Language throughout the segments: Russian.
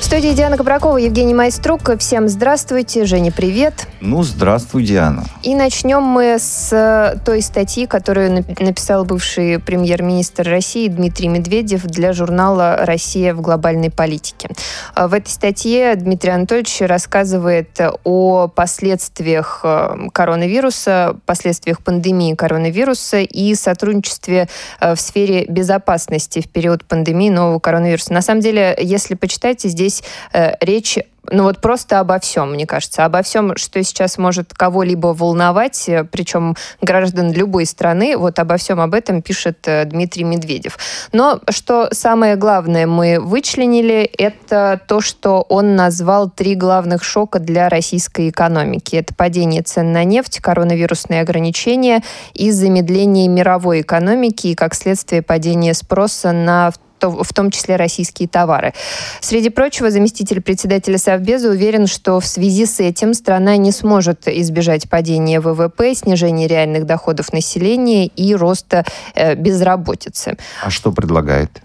студии Диана Кабракова, Евгений Майструк. Всем здравствуйте. Женя, привет. Здравствуй, Диана. И начнем мы с той статьи, которую написал бывший премьер-министр России Дмитрий Медведев для журнала «Россия в глобальной политике». В этой статье Дмитрий Анатольевич рассказывает о последствиях коронавируса, последствиях пандемии коронавируса и сотрудничестве в сфере безопасности в период пандемии нового коронавируса. На самом деле, если почитаете, здесь речь просто обо всем, мне кажется. Обо всем, что сейчас может кого-либо волновать, причем граждан любой страны. Обо всем об этом пишет Дмитрий Медведев. Но что самое главное мы вычленили, это то, что он назвал 3 главных шока для российской экономики. Это падение цен на нефть, коронавирусные ограничения и замедление мировой экономики, и, как следствие, падение спроса на в том числе российские товары. Среди прочего, заместитель председателя Совбеза уверен, что в связи с этим страна не сможет избежать падения ВВП, снижения реальных доходов населения и роста безработицы. А что предлагает?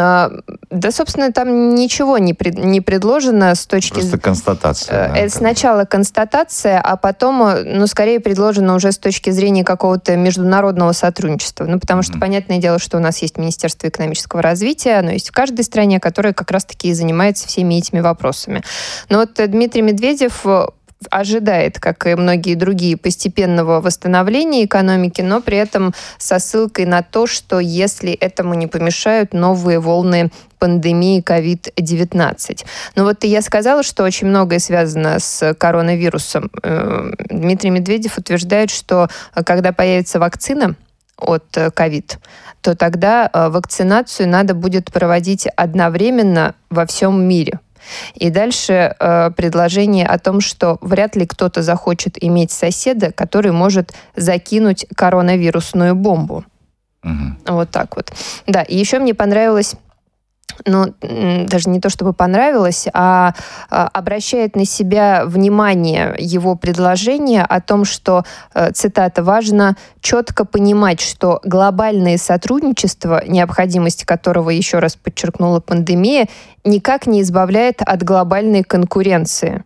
Да, собственно, там ничего не предложено с точки зрения... Просто констатация. Сначала констатация, а потом, скорее предложено уже с точки зрения какого-то международного сотрудничества. Потому что, понятное дело, что у нас есть Министерство экономического развития, оно есть в каждой стране, которое как раз-таки и занимается всеми этими вопросами. Но Дмитрий Медведев ожидает, как и многие другие, постепенного восстановления экономики, но при этом со ссылкой на то, что если этому не помешают новые волны пандемии COVID-19. Я сказала, что очень многое связано с коронавирусом. Дмитрий Медведев утверждает, что когда появится вакцина от COVID, то тогда вакцинацию надо будет проводить одновременно во всем мире. И дальше предложение о том, что вряд ли кто-то захочет иметь соседа, который может закинуть коронавирусную бомбу. Вот так вот. Да, и еще мне понравилось, даже не то чтобы понравилось, а обращает на себя внимание его предложение о том, что, цитата, «важно четко понимать, что глобальное сотрудничество, необходимость которого, еще раз подчеркнула пандемия, никак не избавляет от глобальной конкуренции».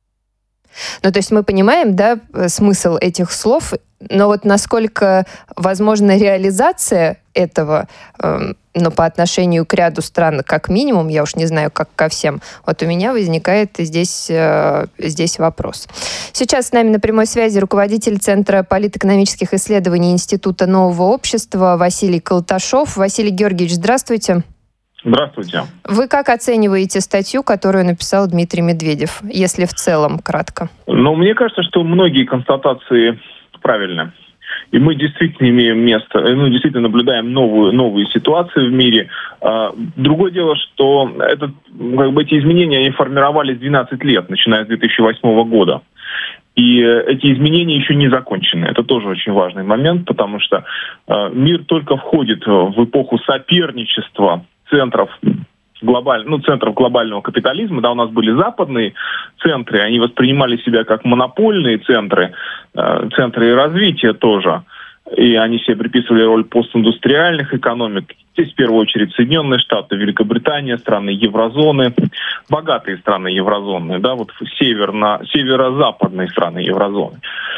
То есть мы понимаем, да, смысл этих слов, но насколько возможна реализация этого, по отношению к ряду стран, как минимум, я уж не знаю, как ко всем, у меня возникает здесь вопрос. Сейчас с нами на прямой связи руководитель Центра политэкономических исследований Института нового общества Василий Колташов. Василий Георгиевич, здравствуйте. Здравствуйте. Вы как оцениваете статью, которую написал Дмитрий Медведев, если в целом кратко? Мне кажется, что многие констатации правильны. И мы действительно имеем действительно наблюдаем новые ситуации в мире. Другое дело, что эти изменения они формировались 12 лет, начиная с 2008 года. И эти изменения еще не закончены. Это тоже очень важный момент, потому что мир только входит в эпоху соперничества центров глобального капитализма. Да, у нас были западные центры, они воспринимали себя как монопольные центры развития тоже. И они себе приписывали роль постиндустриальных экономик. Здесь в первую очередь Соединенные Штаты, Великобритания, страны еврозоны, богатые страны еврозоны, да, северо-западные страны еврозоны.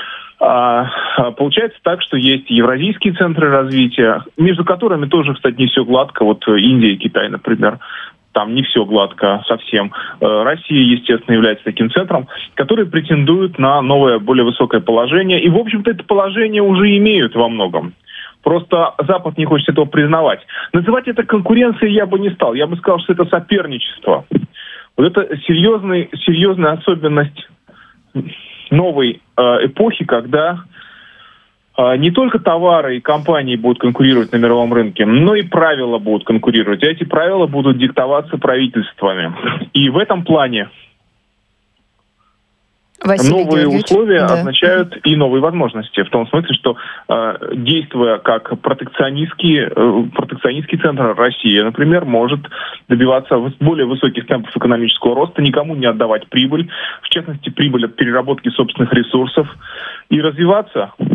Получается так, что есть евразийские центры развития, между которыми тоже, кстати, не все гладко. Индия и Китай, например, там не все гладко совсем. Россия, естественно, является таким центром, который претендует на новое, более высокое положение. И, в общем-то, это положение уже имеют во многом. Просто Запад не хочет этого признавать. Называть это конкуренцией я бы не стал. Я бы сказал, что это соперничество. Это серьезная особенность новой эпохи, когда не только товары и компании будут конкурировать на мировом рынке, но и правила будут конкурировать. А эти правила будут диктоваться правительствами. И в этом плане новые условия означают и новые возможности. В том смысле, что действуя как протекционистский центр, Россия, например, может добиваться более высоких темпов экономического роста, никому не отдавать прибыль, в частности, прибыль от переработки собственных ресурсов, и развиваться.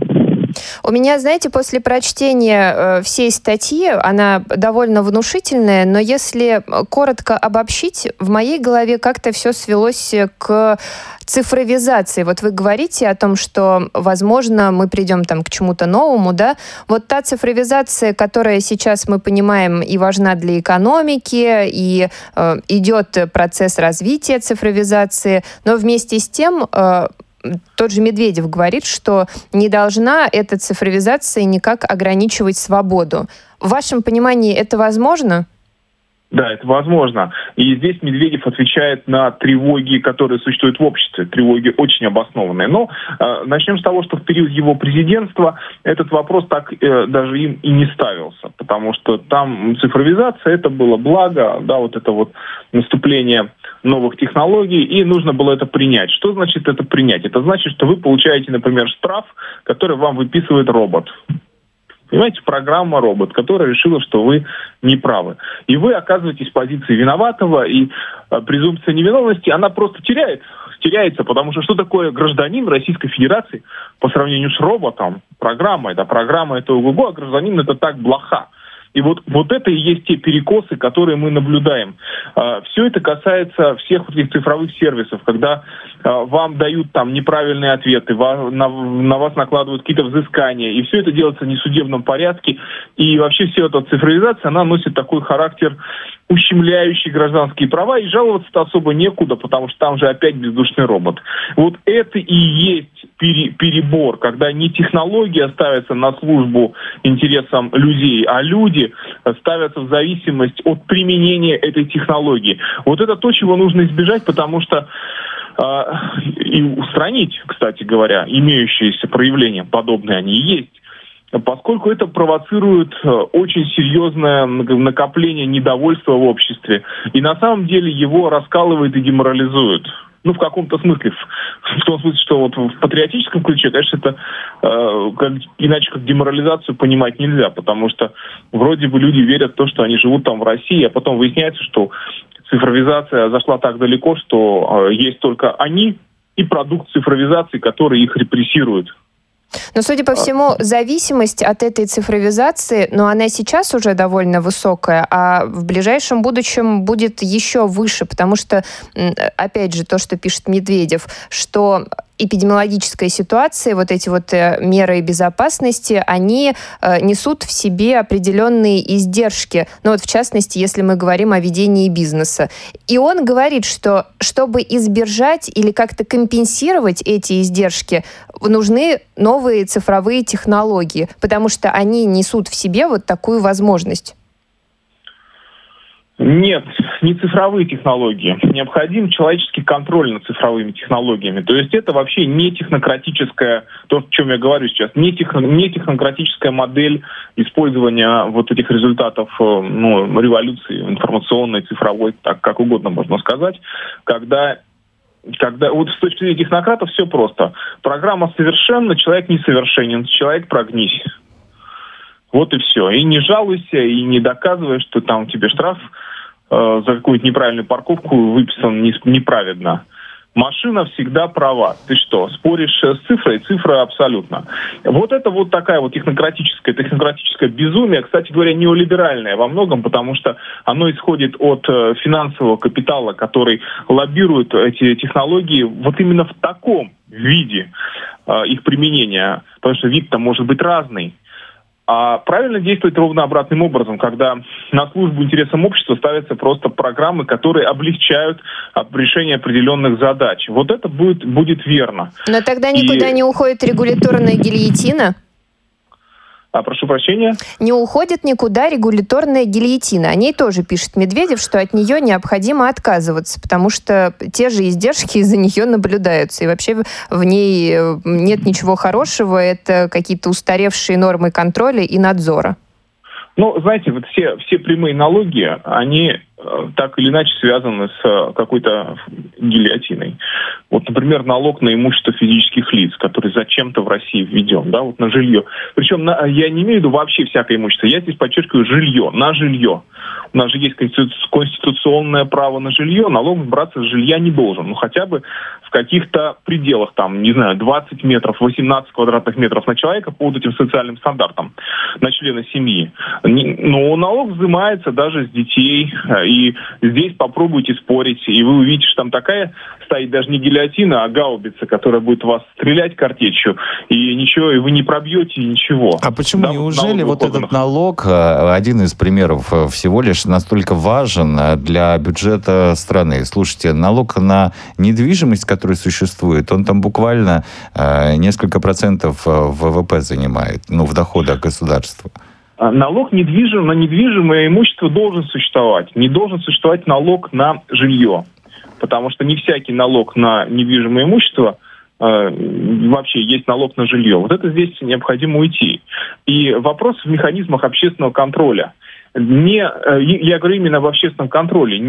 У меня, знаете, после прочтения всей статьи, она довольно внушительная, но если коротко обобщить, в моей голове как-то все свелось к цифровизации. Вот вы говорите о том, что, возможно, мы придем там к чему-то новому, да? Вот та цифровизация, которая сейчас, мы понимаем, и важна для экономики, и идет процесс развития цифровизации, но вместе с тем тот же Медведев говорит, что не должна эта цифровизация никак ограничивать свободу. В вашем понимании это возможно? Да, это возможно. И здесь Медведев отвечает на тревоги, которые существуют в обществе. Тревоги очень обоснованные. Но начнем с того, что в период его президентства этот вопрос так даже им и не ставился. Потому что там цифровизация, это было благо, да, вот это вот наступление новых технологий, и нужно было это принять. Что значит это принять? Это значит, что вы получаете, например, штраф, который вам выписывает робот. Понимаете, программа робот, которая решила, что вы не правы. И вы оказываетесь в позиции виноватого, и презумпция невиновности, она просто теряется, потому что такое гражданин Российской Федерации по сравнению с роботом? Программа это ого-го, а гражданин это так блоха. И вот это и есть те перекосы, которые мы наблюдаем. Все это касается всех вот этих цифровых сервисов, когда вам дают там неправильные ответы, на вас накладывают какие-то взыскания, и все это делается в несудебном порядке. И вообще вся эта цифровизация, она носит такой характер ущемляющий гражданские права, и жаловаться-то особо некуда, потому что там же опять бездушный робот. Вот это и есть перебор, когда не технология ставится на службу интересам людей, а люди ставятся в зависимость от применения этой технологии. Вот это то, чего нужно избежать, потому что и устранить, кстати говоря, имеющиеся проявления подобные, они и есть. Поскольку это провоцирует очень серьезное накопление недовольства в обществе. И на самом деле его раскалывает и деморализует. Ну, в каком-то смысле. В том смысле, что вот в патриотическом ключе, конечно, это иначе как деморализацию понимать нельзя. Потому что вроде бы люди верят в то, что они живут там в России, а потом выясняется, что цифровизация зашла так далеко, что есть только они и продукт цифровизации, который их репрессирует. Но, судя по всему, зависимость от этой цифровизации, она сейчас уже довольно высокая, а в ближайшем будущем будет еще выше, потому что, опять же, то, что пишет Медведев, что эпидемиологическая ситуация, вот эти вот меры безопасности, они несут в себе определенные издержки. Ну вот в частности, если мы говорим о ведении бизнеса. И он говорит, что чтобы избежать или как-то компенсировать эти издержки, нужны новые цифровые технологии, потому что они несут в себе вот такую возможность. Нет, не цифровые технологии. Необходим человеческий контроль над цифровыми технологиями. То есть это вообще не технократическая, то, о чем я говорю сейчас, не технократическая модель использования вот этих результатов революции информационной, цифровой, так как угодно можно сказать, когда вот с точки зрения технократов все просто. Программа совершенна, человек несовершенен, человек прогнись. Вот и все. И не жалуйся, и не доказывай, что там тебе штраф за какую-то неправильную парковку выписан неправедно. Машина всегда права. Ты что, споришь с цифрой? Цифра абсолютно. Вот это вот такая вот технократическое безумие, кстати говоря, неолиберальное во многом, потому что оно исходит от финансового капитала, который лоббирует эти технологии вот именно в таком виде их применения. Потому что вид-то может быть разный. А правильно действовать ровно обратным образом, когда на службу интересам общества ставятся просто программы, которые облегчают решение определенных задач. Вот это будет верно. Но тогда никуда не уходит регуляторная гильотина? Прошу прощения? Не уходит никуда регуляторная гильотина. О ней тоже пишет Медведев, что от нее необходимо отказываться, потому что те же издержки из-за нее наблюдаются. И вообще в ней нет ничего хорошего. Это какие-то устаревшие нормы контроля и надзора. Знаете, вот все прямые налоги, они так или иначе связаны с какой-то гильотиной. Вот, например, налог на имущество физических лиц, который зачем-то в России введен, да, вот на жилье. Причем я не имею в виду вообще всякое имущество. Я здесь подчеркиваю жилье, на жилье. У нас же есть конституционное право на жилье, налог браться с жилья не должен. Хотя бы в каких-то пределах, там, не знаю, 20 метров, 18 квадратных метров на человека по вот этим социальным стандартам, на члена семьи. Но налог взимается даже с детей, и здесь попробуйте спорить, и вы увидите, что там такая стоит даже не гильотина, а гаубица, которая будет вас стрелять картечью, и ничего, и вы не пробьете ничего. А почему, да, неужели вот этот налог, один из примеров, всего лишь настолько важен для бюджета страны? Слушайте, налог на недвижимость, который существует, он там буквально несколько процентов ВВП занимает, в доходах государства. Налог на недвижимое имущество должен существовать. Не должен существовать налог на жилье. Потому что не всякий налог на недвижимое имущество, вообще есть налог на жилье. Вот это здесь необходимо уйти. И вопрос в механизмах общественного контроля. Я говорю именно об общественном контроле.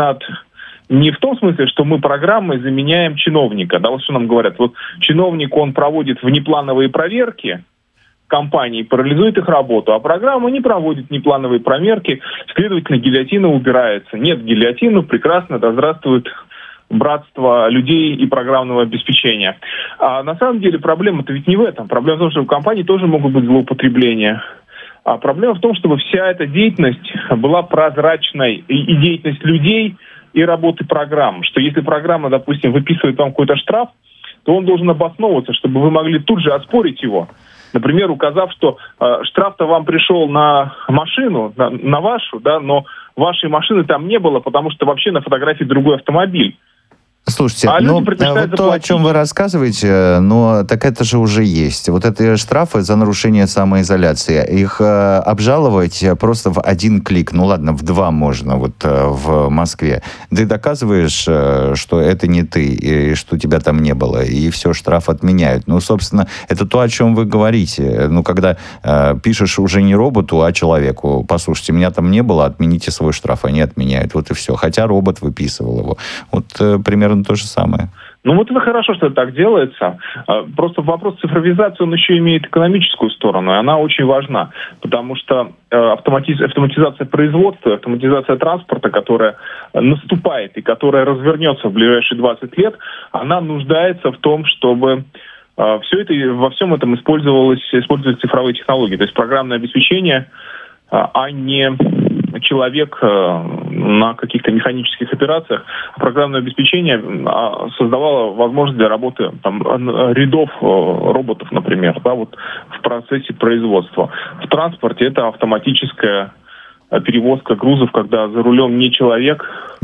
Не в том смысле, что мы программой заменяем чиновника. Да, вот что нам говорят. Вот чиновник, он проводит внеплановые проверки компаний, парализует их работу, а программа не проводит внеплановые проверки, следовательно, гильотина убирается. Нет гильотины, прекрасно, да здравствует братство людей и программного обеспечения. А на самом деле проблема-то ведь не в этом. Проблема в том, что в компании тоже могут быть злоупотребления. А проблема в том, чтобы вся эта деятельность была прозрачной, и деятельность людей, и работы программ. Что если программа, допустим, выписывает вам какой-то штраф, то он должен обосновываться, чтобы вы могли тут же оспорить его. Например, указав, что штраф-то вам пришел на машину, на вашу, да, но вашей машины там не было, потому что вообще на фотографии другой автомобиль. Слушайте, вот то, о чем вы рассказываете, так это же уже есть. Вот это штрафы за нарушение самоизоляции. Их обжаловать просто в один клик. Ладно, в два можно в Москве. Ты доказываешь, что это не ты, и что тебя там не было, и все, штраф отменяют. Собственно, это то, о чем вы говорите. Когда пишешь уже не роботу, а человеку: послушайте, меня там не было, отмените свой штраф. Они отменяют. Вот и все. Хотя робот выписывал его. Примерно то же самое. Это хорошо, что это так делается. Просто вопрос цифровизации, он еще имеет экономическую сторону, и она очень важна, потому что автоматизация производства, автоматизация транспорта, которая наступает и которая развернется в ближайшие 20 лет, она нуждается в том, чтобы во всем этом использовались цифровые технологии, то есть программное обеспечение, а не человек на каких-то механических операциях. Программное обеспечение создавало возможность для работы рядов роботов, например, в процессе производства. В транспорте это автоматическая перевозка грузов, когда за рулем не человек,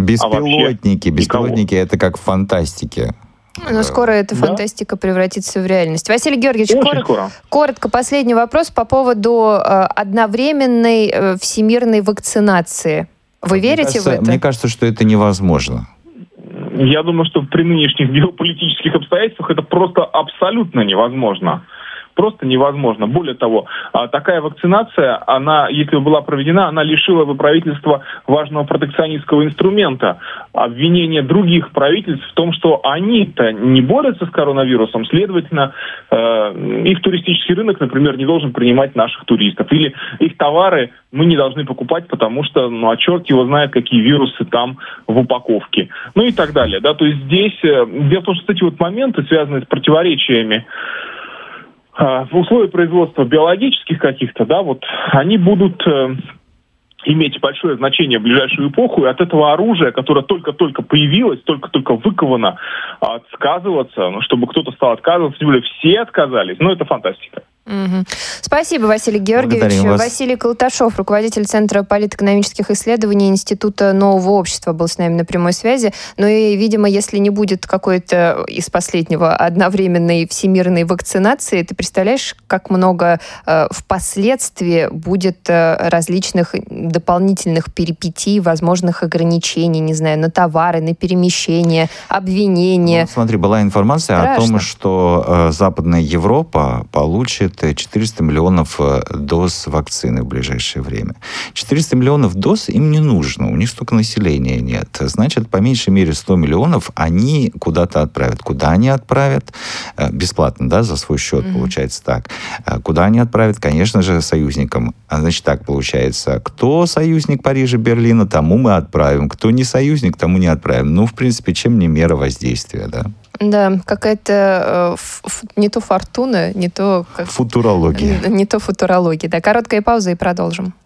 Беспилотники, это как в фантастике. Но скоро эта фантастика превратится в реальность. Василий Георгиевич, коротко последний вопрос по поводу одновременной всемирной вакцинации. Вы верите в это? Мне кажется, что это невозможно. Я думаю, что при нынешних геополитических обстоятельствах это просто абсолютно невозможно. Просто невозможно. Более того, такая вакцинация, она, если бы была проведена, она лишила бы правительства важного протекционистского инструмента. Обвинение других правительств в том, что они-то не борются с коронавирусом, следовательно, их туристический рынок, например, не должен принимать наших туристов. Или их товары мы не должны покупать, потому что, черт его знает, какие вирусы там в упаковке. И так далее. Да? То есть здесь, дело в том, что эти моменты, связанные с противоречиями, в условиях производства биологических каких-то, они будут иметь большое значение в ближайшую эпоху, и от этого оружия, которое только-только появилось, только-только выковано, отказываться, чтобы кто-то стал отказываться, тем более все отказались, это фантастика. Угу. Спасибо, Василий Георгиевич. Василий Колташов, руководитель Центра политэкономических исследований Института нового общества, был с нами на прямой связи. И, видимо, если не будет какой-то из последнего одновременной всемирной вакцинации, ты представляешь, как много впоследствии будет различных дополнительных перипетий, возможных ограничений, не знаю, на товары, на перемещение, обвинения. Смотри, была информация о том, что Западная Европа получит 400 миллионов доз вакцины в ближайшее время. 400 миллионов доз им не нужно, у них столько населения нет. Значит, по меньшей мере 100 миллионов они куда-то отправят. Куда они отправят? Бесплатно, да, за свой счет, получается так. Куда они отправят? Конечно же, союзникам. Значит, так получается. Кто союзник Парижа, Берлина, тому мы отправим. Кто не союзник, тому не отправим. В принципе, чем не мера воздействия, да? Да, какая-то не то фортуна, не то... Футурология. Не то футурология. Да, короткая пауза и продолжим.